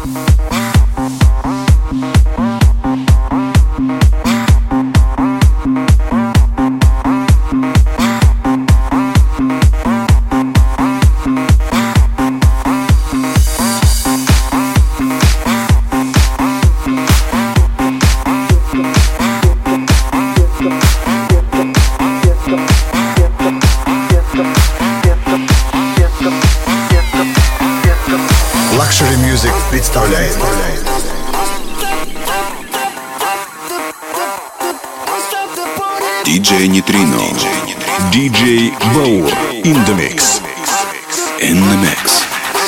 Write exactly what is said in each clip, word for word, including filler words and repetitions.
представляет диджей Нейтрино, диджей Баур in the mix, in the mix.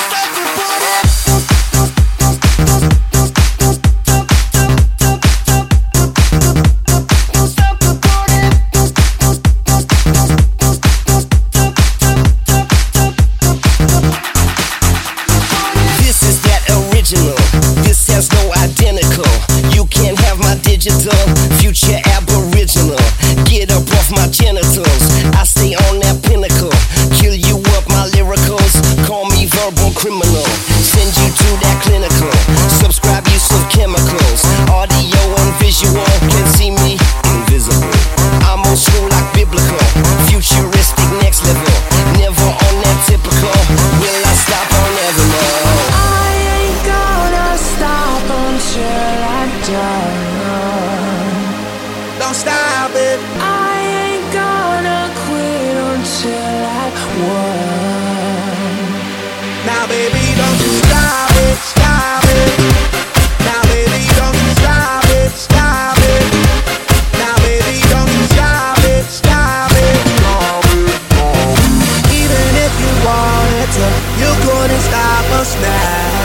Future aboriginal, get up off my genitals. I stay on that pinnacle, kill you up my lyricals. Call me verbal criminal, send you to that clinical. Subscribe use of chemicals, audio and visual. Can see me invisible. I'm old school like biblical, futuristic next level. Never on that typical. Will I stop? I'll never know. I ain't gonna stop until I die. Don't stop it. I ain't gonna quit until I won. Now baby, don't you stop it, stop it. Now baby, don't you stop it, stop it. Now baby, don't you stop it, stop it. Even if you wanted to, you couldn't stop us now.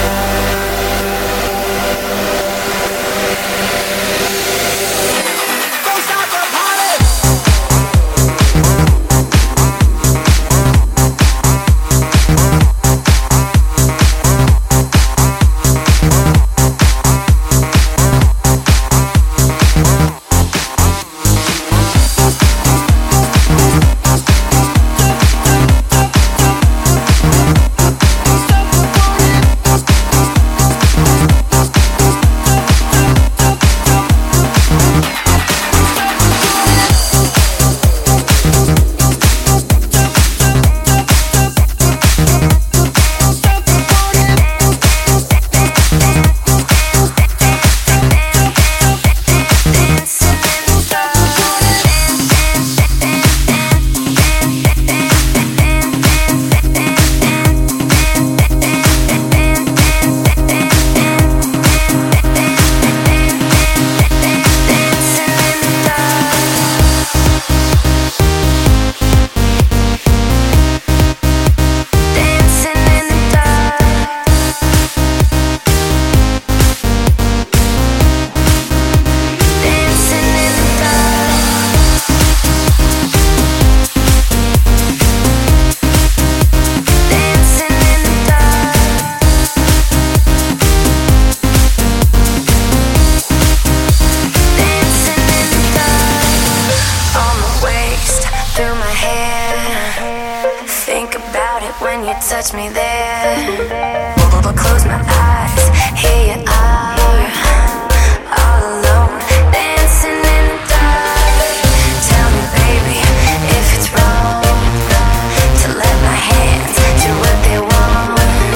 Touch me there. Close my eyes. Here you are, all alone, dancing in the dark. Tell me, baby, if it's wrong to let my hands do what they want.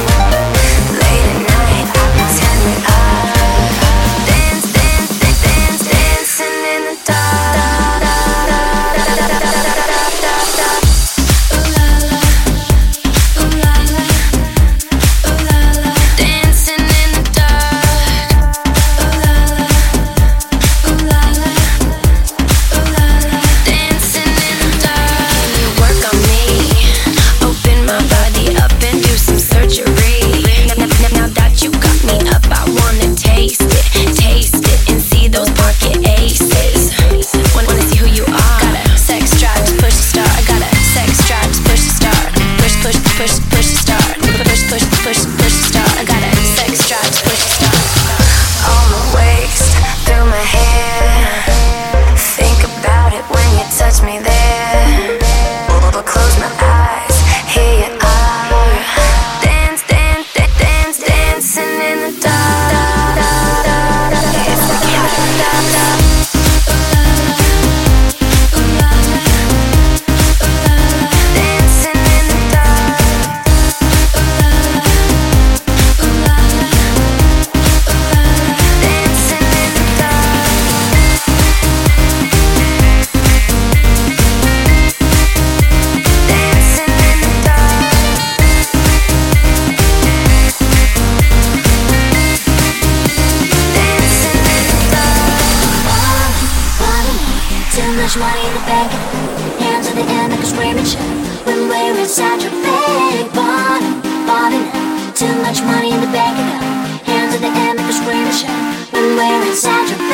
Late at night, I pretend we are dance, dance, dance, dance, dancing in the dark. Dancing in the dark. much money in the bank, hands in the air like a screaming shit. When we're inside your big body, body now. Too much money in the bank account, hands in the air like a screaming shit. When we're inside your